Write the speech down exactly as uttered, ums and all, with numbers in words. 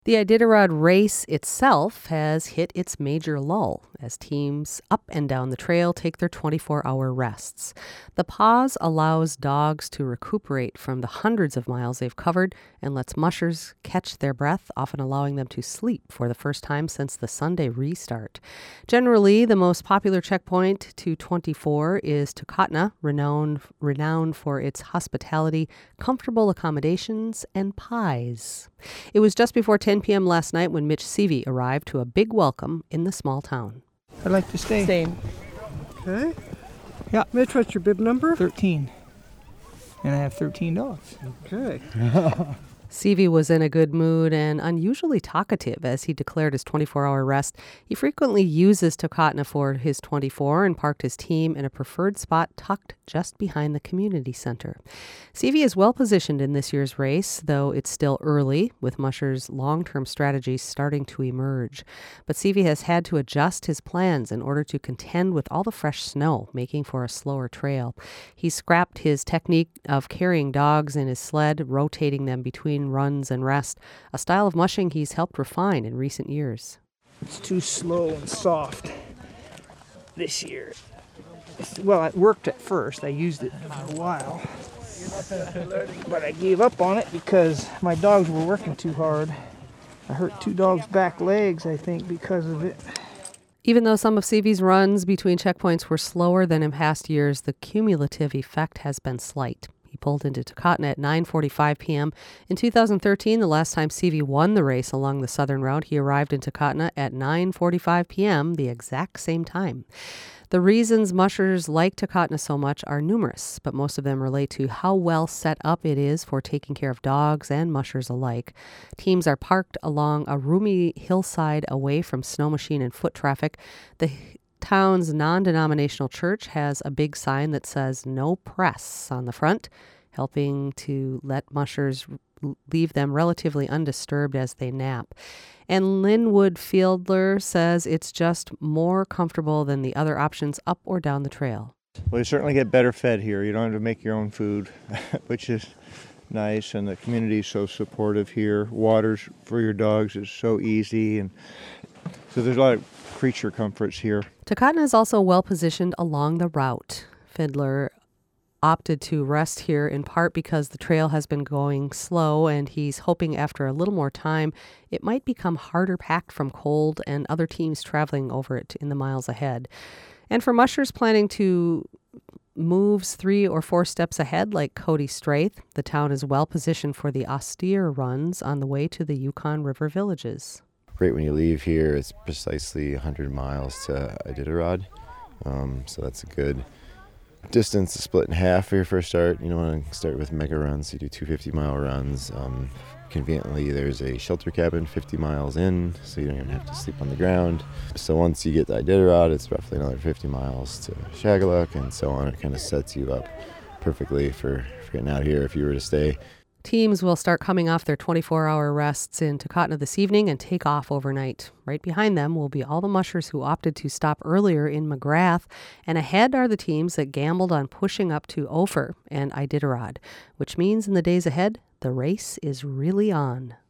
The Iditarod race itself has hit its major lull as teams up and down the trail take their twenty-four hour rests. The pause allows dogs to recuperate from the hundreds of miles they've covered and lets mushers catch their breath, often allowing them to sleep for the first time since the Sunday restart. Generally, the most popular checkpoint to twenty-four is Takotna, renowned, renowned for its hospitality, comfortable accommodations, and pies. It was just before ten p.m. last night when Mitch Seavey arrived to a big welcome in the small town. I'd like to stay. Staying. Okay. Yeah. Mitch, what's your bib number? thirteen. And I have thirteen dogs. Okay. Seavey was in a good mood and unusually talkative as he declared his twenty-four hour rest. He frequently uses Takotna for his twenty-four and parked his team in a preferred spot tucked just behind the community center. Seavey is well positioned in this year's race, though it's still early, with mushers' long-term strategies starting to emerge. But Seavey has had to adjust his plans in order to contend with all the fresh snow, making for a slower trail. He scrapped his technique of carrying dogs in his sled, rotating them between runs and rest, a style of mushing he's helped refine in recent years. It's too slow and soft this year. It's, well, it worked at first. I used it for a while. But I gave up on it because my dogs were working too hard. I hurt two dogs' back legs, I think, because of it. Even though some of Seavey's runs between checkpoints were slower than in past years, the cumulative effect has been slight. He pulled into Takotna at nine forty-five p.m. In two thousand thirteen, the last time Seavey won the race along the southern route, he arrived in Takotna at nine forty-five p.m., the exact same time. The reasons mushers like Takotna so much are numerous, but most of them relate to how well set up it is for taking care of dogs and mushers alike. Teams are parked along a roomy hillside away from snow machine and foot traffic. The town's non-denominational church has a big sign that says "No Press" on the front, helping to let mushers leave them relatively undisturbed as they nap. And Linwood Fieldler says it's just more comfortable than the other options up or down the trail. Well, you certainly get better fed here. You don't have to make your own food, which is nice, and the community is so supportive here. Waters for your dogs is so easy, and so there's a lot of creature comforts here. Takotna is also well positioned along the route. Fiddler opted to rest here in part because the trail has been going slow, and he's hoping after a little more time it might become harder packed from cold and other teams traveling over it in the miles ahead. And for mushers planning to moves three or four steps ahead, like Cody Straith, the town is well positioned for the austere runs on the way to the Yukon River villages. Right when you leave here, it's precisely one hundred miles to Iditarod, um, so that's a good distance to split in half for your first start. You don't want to start with mega runs. You do two fifty mile runs. Um, conveniently, there's a shelter cabin fifty miles in, so you don't even have to sleep on the ground. So once you get to Iditarod, it's roughly another fifty miles to Shagaluk, and so on. It kind of sets you up perfectly for, for getting out of here if you were to stay. Teams will start coming off their twenty-four hour rests in Takotna this evening and take off overnight. Right behind them will be all the mushers who opted to stop earlier in McGrath, and ahead are the teams that gambled on pushing up to Ophir and Iditarod, which means in the days ahead, the race is really on.